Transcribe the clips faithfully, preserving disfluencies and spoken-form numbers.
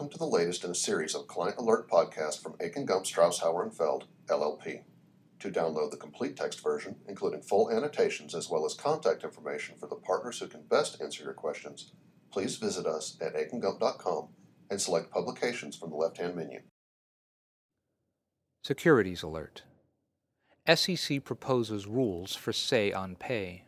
welcome to the latest in a series of Client Alert podcasts from Akin Gump Strauss Hauer and Feld, L L P. To download the complete text version, including full annotations as well as contact information for the partners who can best answer your questions, please visit us at akin gump dot com and select Publications from the left-hand menu. Securities Alert. S E C proposes rules for say-on-pay.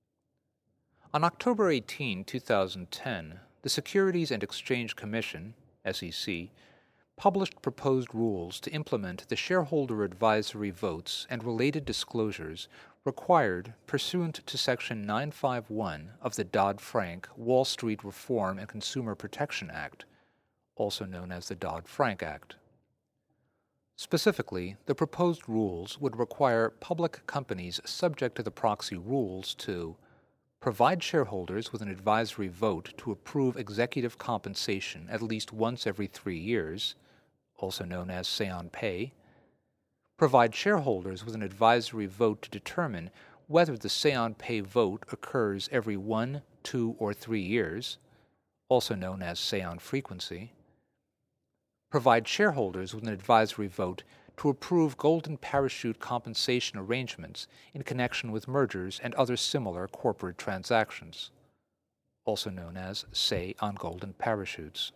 On October eighteenth, two thousand ten, the Securities and Exchange Commission, S E C, published proposed rules to implement the shareholder advisory votes and related disclosures required pursuant to Section nine fifty-one of the Dodd-Frank Wall Street Reform and Consumer Protection Act, also known as the Dodd-Frank Act. Specifically, the proposed rules would require public companies subject to the proxy rules to provide shareholders with an advisory vote to approve executive compensation at least once every three years, also known as say-on-pay, provide shareholders with an advisory vote to determine whether the say-on-pay vote occurs every one, two, or three years, also known as say-on-frequency, provide shareholders with an advisory vote to approve golden parachute compensation arrangements in connection with mergers and other similar corporate transactions, also known as say on golden parachutes.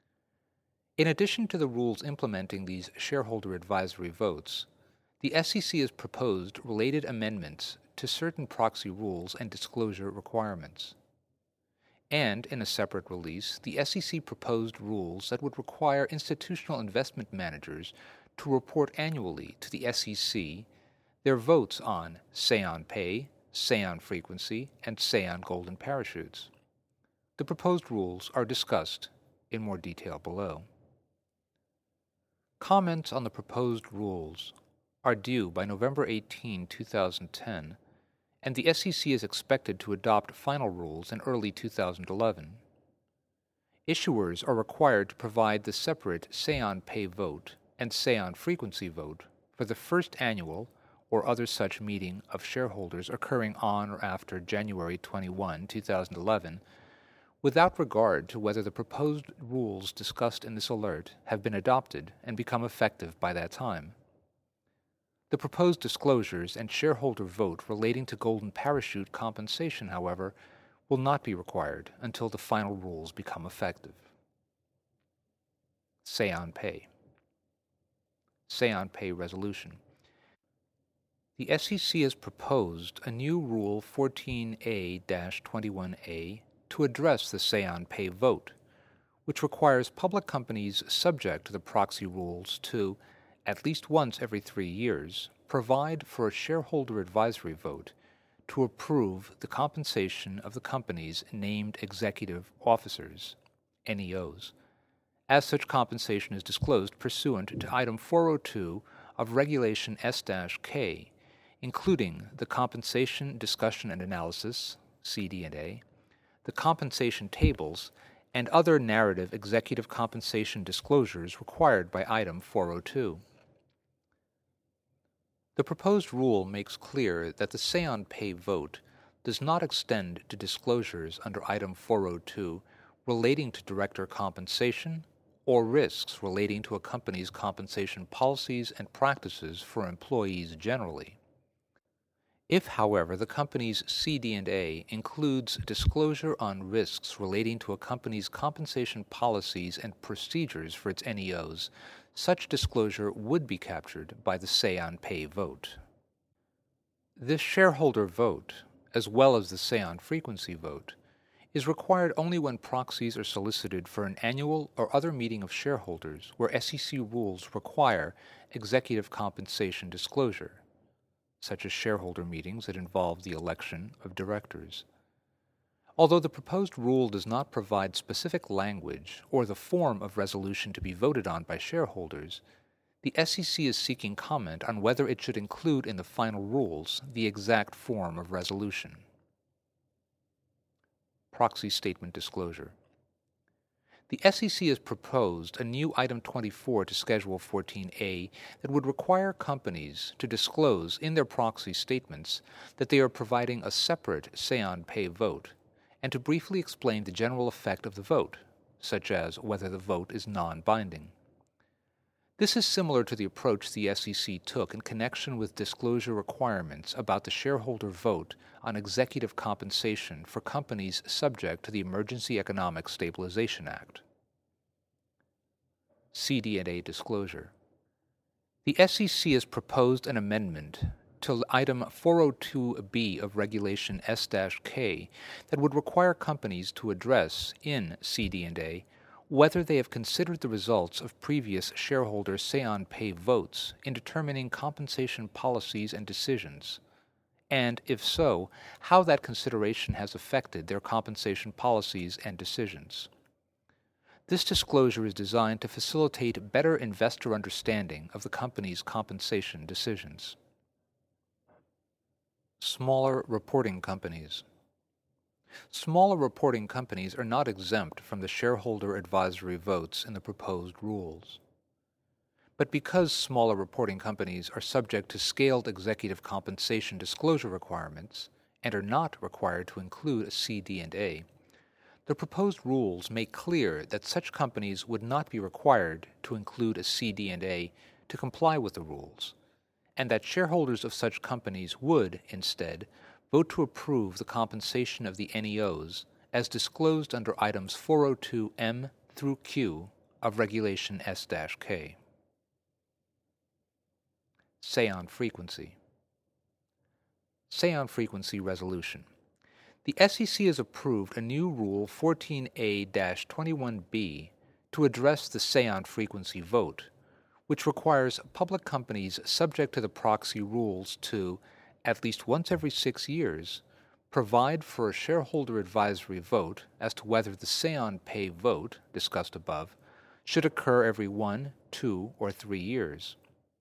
In addition to the rules implementing these shareholder advisory votes, the S E C has proposed related amendments to certain proxy rules and disclosure requirements. And, in a separate release, the S E C proposed rules that would require institutional investment managers to report annually to the S E C their votes on say-on-pay, say-on-frequency, and say-on-golden parachutes. The proposed rules are discussed in more detail below. Comments on the proposed rules are due by November eighteenth, two thousand ten, and the S E C is expected to adopt final rules in early two thousand eleven. Issuers are required to provide the separate say-on-pay vote and say-on-frequency vote for the first annual or other such meeting of shareholders occurring on or after January twenty-first, two thousand eleven, without regard to whether the proposed rules discussed in this alert have been adopted and become effective by that time. The proposed disclosures and shareholder vote relating to golden parachute compensation, however, will not be required until the final rules become effective. Say-on-pay. Say-on-pay resolution. The S E C has proposed a new Rule fourteen A twenty-one A to address the say-on-pay vote, which requires public companies subject to the proxy rules to, at least once every three years, provide for a shareholder advisory vote to approve the compensation of the company's named executive officers, N E Os, as such compensation is disclosed pursuant to Item four oh two of Regulation S K, including the Compensation Discussion and Analysis, C D and A, the compensation tables, and other narrative executive compensation disclosures required by Item four oh two. The proposed rule makes clear that the say-on-pay vote does not extend to disclosures under Item four oh two relating to director compensation or risks relating to a company's compensation policies and practices for employees generally. If, however, the company's C D and A includes disclosure on risks relating to a company's compensation policies and procedures for its N E Os, such disclosure would be captured by the say-on-pay vote. This shareholder vote, as well as the say-on-frequency vote, is required only when proxies are solicited for an annual or other meeting of shareholders where S E C rules require executive compensation disclosure, such as shareholder meetings that involve the election of directors. Although the proposed rule does not provide specific language or the form of resolution to be voted on by shareholders, the S E C is seeking comment on whether it should include in the final rules the exact form of resolution. Proxy Statement Disclosure. The S E C has proposed a new Item twenty-four to Schedule fourteen A that would require companies to disclose in their proxy statements that they are providing a separate say-on-pay vote, and to briefly explain the general effect of the vote, such as whether the vote is non-binding. This is similar to the approach the S E C took in connection with disclosure requirements about the shareholder vote on executive compensation for companies subject to the Emergency Economic Stabilization Act. C D and A disclosure. The S E C has proposed an amendment to Item four oh two B of Regulation S K that would require companies to address in C D and A whether they have considered the results of previous shareholder say-on-pay votes in determining compensation policies and decisions, and, if so, how that consideration has affected their compensation policies and decisions. This disclosure is designed to facilitate better investor understanding of the company's compensation decisions. Smaller reporting companies. Smaller reporting companies are not exempt from the shareholder advisory votes in the proposed rules. But because smaller reporting companies are subject to scaled executive compensation disclosure requirements and are not required to include a C D and A, the proposed rules make clear that such companies would not be required to include a C D and A to comply with the rules, and that shareholders of such companies would, instead, vote to approve the compensation of the N E Os as disclosed under Items four oh two M through Q of Regulation S K. Say-on frequency. Say-on frequency resolution. The S E C has approved a new Rule fourteen A twenty-one B to address the say-on frequency vote, which requires public companies subject to the proxy rules to, at least once every six years, provide for a shareholder advisory vote as to whether the say-on-pay vote, discussed above, should occur every one, two, or three years.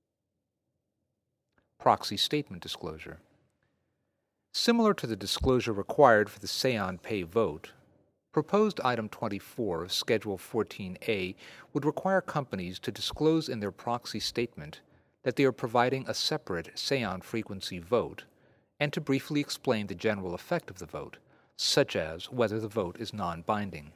Proxy statement disclosure. Similar to the disclosure required for the say-on-pay vote, proposed Item twenty-four of Schedule fourteen A would require companies to disclose in their proxy statement that they are providing a separate say-on frequency vote, and to briefly explain the general effect of the vote, such as whether the vote is non-binding.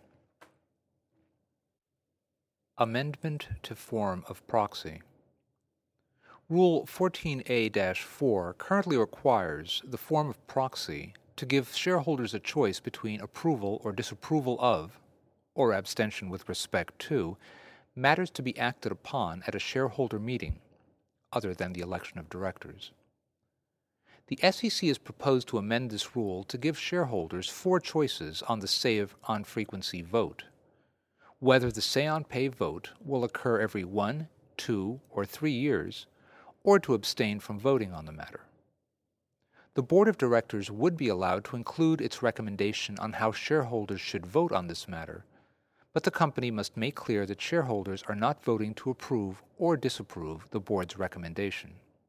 Amendment to Form of Proxy. Rule fourteen A four currently requires the form of proxy to give shareholders a choice between approval or disapproval of, or abstention with respect to, matters to be acted upon at a shareholder meeting, other than the election of directors. The S E C has proposed to amend this rule to give shareholders four choices on the say-on-frequency vote: whether the say-on-pay vote will occur every one, two, or three years, or to abstain from voting on the matter. The Board of Directors would be allowed to include its recommendation on how shareholders should vote on this matter, but the company must make clear that shareholders are not voting to approve or disapprove the Board's recommendation.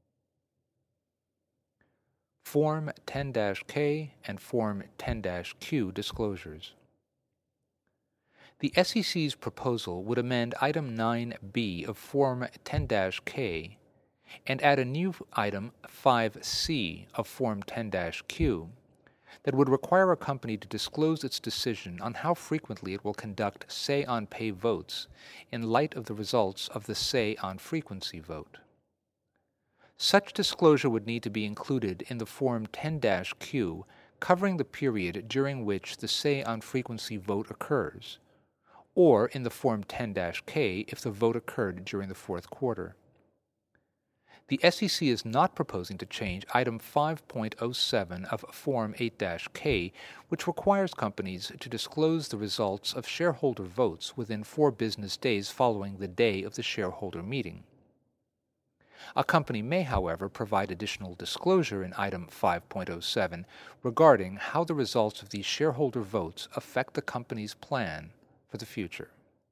Form ten K and Form ten Q disclosures. The S E C's proposal would amend Item nine B of Form ten K and add a new Item five C of Form ten Q that would require a company to disclose its decision on how frequently it will conduct say-on-pay votes in light of the results of the say-on-frequency vote. Such disclosure would need to be included in the Form ten Q covering the period during which the say-on-frequency vote occurs, or in the Form ten K if the vote occurred during the fourth quarter. The S E C is not proposing to change Item five point oh seven of Form eight K, which requires companies to disclose the results of shareholder votes within four business days following the day of the shareholder meeting. A company may, however, provide additional disclosure in Item five point oh seven regarding how the results of these shareholder votes affect the company's plan for the future.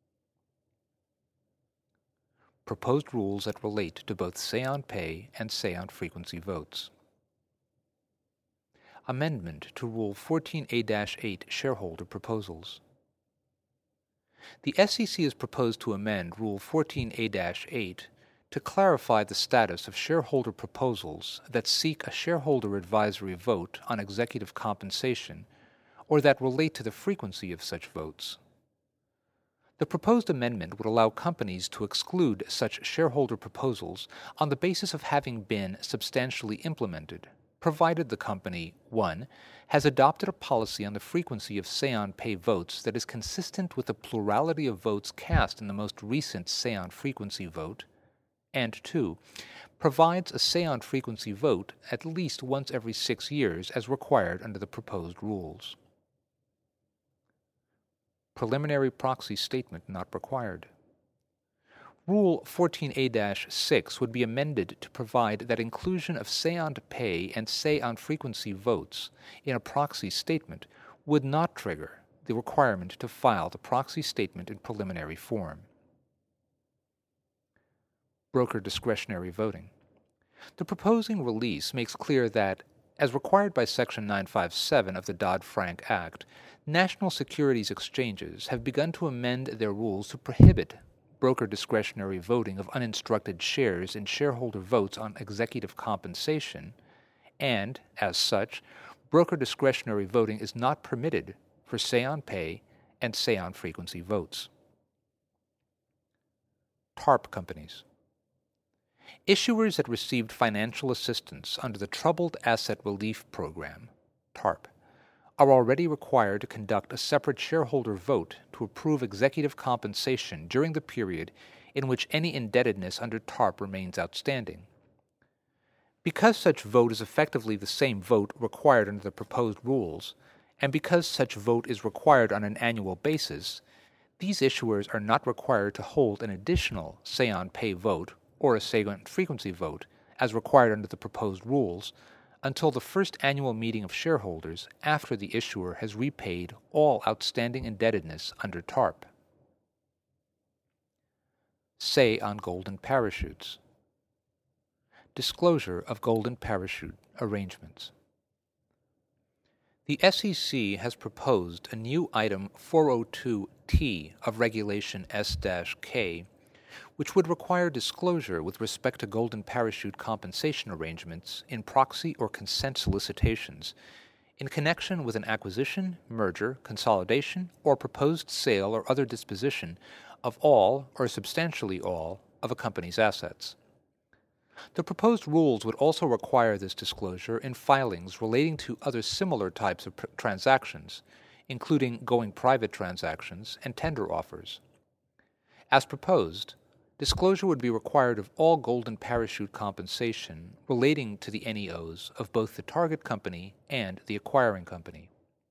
Proposed rules that relate to both say-on-pay and say-on-frequency votes. Amendment to Rule fourteen A eight Shareholder Proposals. The S E C has proposed to amend Rule fourteen A eight to clarify the status of shareholder proposals that seek a shareholder advisory vote on executive compensation or that relate to the frequency of such votes. The proposed amendment would allow companies to exclude such shareholder proposals on the basis of having been substantially implemented, provided the company, one, has adopted a policy on the frequency of say-on-pay votes that is consistent with the plurality of votes cast in the most recent say-on-frequency vote, and two, provides a say-on-frequency vote at least once every six years as required under the proposed rules. Preliminary proxy statement not required. Rule fourteen A six would be amended to provide that inclusion of say-on-pay and say-on-frequency votes in a proxy statement would not trigger the requirement to file the proxy statement in preliminary form. Broker discretionary voting. The proposing release makes clear that, as required by Section nine fifty-seven of the Dodd-Frank Act, national securities exchanges have begun to amend their rules to prohibit broker discretionary voting of uninstructed shares in shareholder votes on executive compensation, and, as such, broker discretionary voting is not permitted for say-on-pay and say-on-frequency votes. TARP companies. Issuers that received financial assistance under the Troubled Asset Relief Program, TARP, are already required to conduct a separate shareholder vote to approve executive compensation during the period in which any indebtedness under TARP remains outstanding. Because such vote is effectively the same vote required under the proposed rules, and because such vote is required on an annual basis, these issuers are not required to hold an additional say-on-pay vote or a say-on-frequency vote, as required under the proposed rules, until the first annual meeting of shareholders after the issuer has repaid all outstanding indebtedness under TARP. Say on golden parachutes. Disclosure of golden parachute arrangements. The S E C has proposed a new Item four oh two T of Regulation S K, which would require disclosure with respect to golden parachute compensation arrangements in proxy or consent solicitations in connection with an acquisition, merger, consolidation, or proposed sale or other disposition of all or substantially all of a company's assets. The proposed rules would also require this disclosure in filings relating to other similar types of pr- transactions, including going private transactions and tender offers. As proposed, disclosure would be required of all golden parachute compensation relating to the N E Os of both the target company and the acquiring company.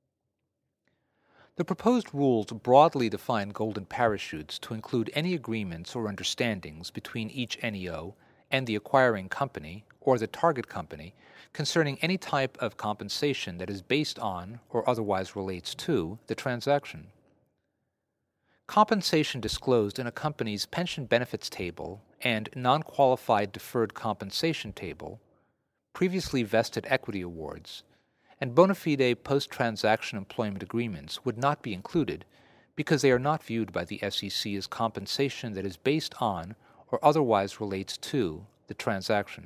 The proposed rules broadly define golden parachutes to include any agreements or understandings between each N E O and the acquiring company or the target company concerning any type of compensation that is based on or otherwise relates to the transaction. Compensation disclosed in a company's pension benefits table and non-qualified deferred compensation table, previously vested equity awards, and bona fide post-transaction employment agreements would not be included because they are not viewed by the S E C as compensation that is based on or otherwise relates to the transaction.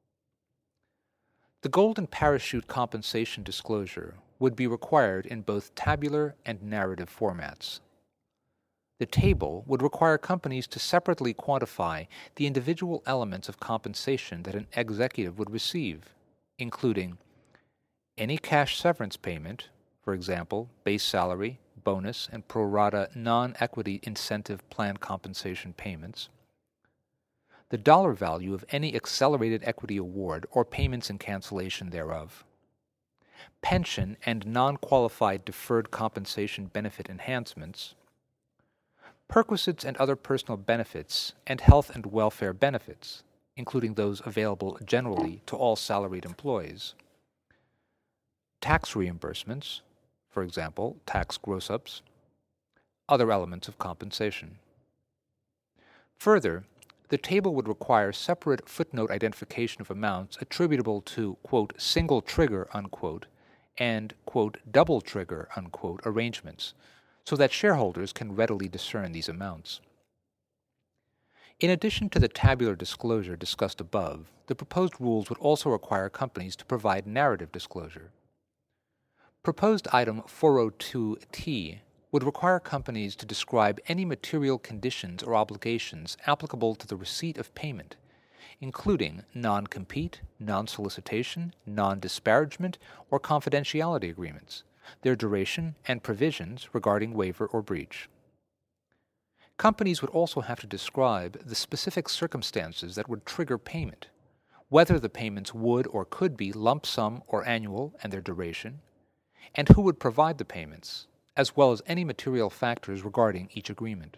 The golden parachute compensation disclosure would be required in both tabular and narrative formats. The table would require companies to separately quantify the individual elements of compensation that an executive would receive, including any cash severance payment, for example, base salary, bonus, and pro rata non-equity incentive plan compensation payments, the dollar value of any accelerated equity award or payments in cancellation thereof, pension and non-qualified deferred compensation benefit enhancements, perquisites and other personal benefits, and health and welfare benefits, including those available generally to all salaried employees, tax reimbursements, for example, tax gross-ups, other elements of compensation. Further, the table would require separate footnote identification of amounts attributable to, quote, single trigger, unquote, and, quote, double trigger, unquote, arrangements, so that shareholders can readily discern these amounts. In addition to the tabular disclosure discussed above, the proposed rules would also require companies to provide narrative disclosure. Proposed Item four oh two T would require companies to describe any material conditions or obligations applicable to the receipt of payment, including non-compete, non-solicitation, non-disparagement, or confidentiality agreements, their duration, and provisions regarding waiver or breach. Companies would also have to describe the specific circumstances that would trigger payment, whether the payments would or could be lump sum or annual and their duration, and who would provide the payments, as well as any material factors regarding each agreement.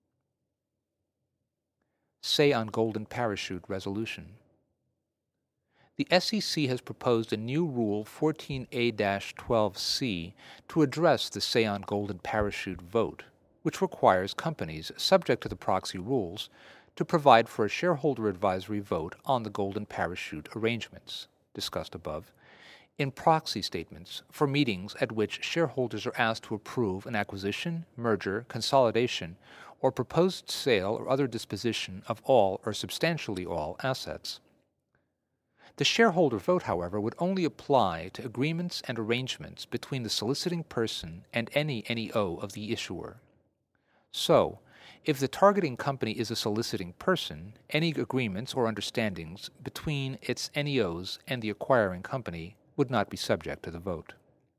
Say on Golden Parachute Resolution. The S E C has proposed a new Rule fourteen A twelve C to address the Say on Golden Parachute vote, which requires companies subject to the proxy rules to provide for a shareholder advisory vote on the Golden Parachute arrangements, discussed above, in proxy statements for meetings at which shareholders are asked to approve an acquisition, merger, consolidation, or proposed sale or other disposition of all or substantially all assets. The shareholder vote, however, would only apply to agreements and arrangements between the soliciting person and any N E O of the issuer. So, if the targeting company is a soliciting person, any agreements or understandings between its N E Os and the acquiring company would not be subject to the vote.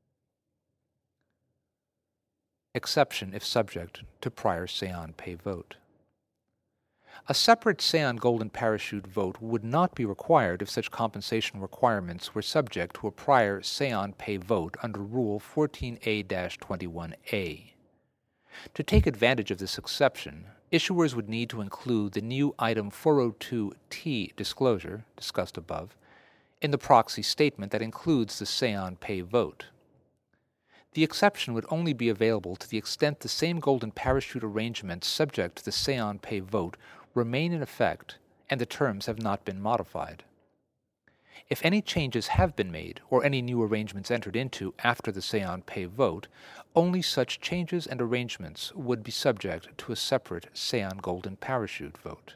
Exception if subject to prior say-on-pay vote. A separate say-on Golden Parachute vote would not be required if such compensation requirements were subject to a prior say-on-pay vote under Rule fourteen A twenty-one A. To take advantage of this exception, issuers would need to include the new Item four oh two T disclosure, discussed above, in the proxy statement that includes the say-on-pay vote. The exception would only be available to the extent the same Golden Parachute arrangements subject to the say-on-pay vote remain in effect and the terms have not been modified. If any changes have been made or any new arrangements entered into after the say-on-pay vote, only such changes and arrangements would be subject to a separate say-on Golden Parachute vote.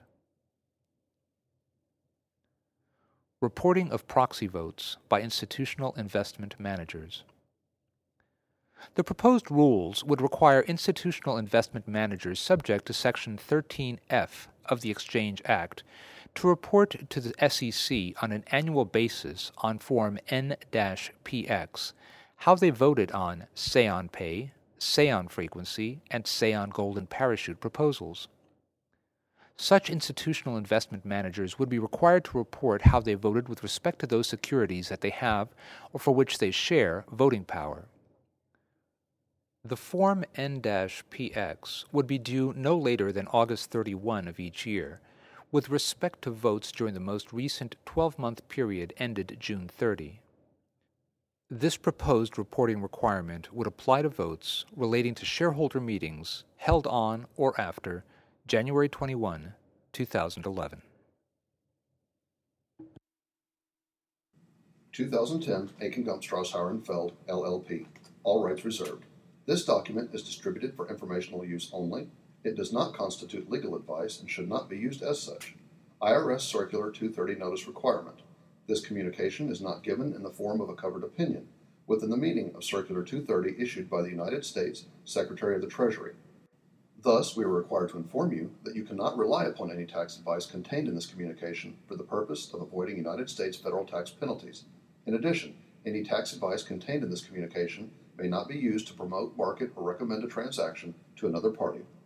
Reporting of proxy votes by institutional investment managers. The proposed rules would require institutional investment managers subject to Section thirteen F of the Exchange Act to report to the S E C on an annual basis on Form N P X how they voted on say-on-pay, say-on-frequency, and say-on Golden Parachute proposals. Such institutional investment managers would be required to report how they voted with respect to those securities that they have or for which they share voting power. The Form N P X would be due no later than August thirty-first of each year, with respect to votes during the most recent twelve-month period ended June thirtieth. This proposed reporting requirement would apply to votes relating to shareholder meetings held on or after January twenty-first, two thousand eleven. twenty ten Akin Gump Strauss-Hauer and Feld, L L P. All rights reserved. This document is distributed for informational use only. It does not constitute legal advice and should not be used as such. I R S Circular two thirty Notice Requirement. This communication is not given in the form of a covered opinion, within the meaning of Circular two thirty issued by the United States Secretary of the Treasury. Thus, we are required to inform you that you cannot rely upon any tax advice contained in this communication for the purpose of avoiding United States federal tax penalties. In addition, any tax advice contained in this communication may not be used to promote, market, or recommend a transaction to another party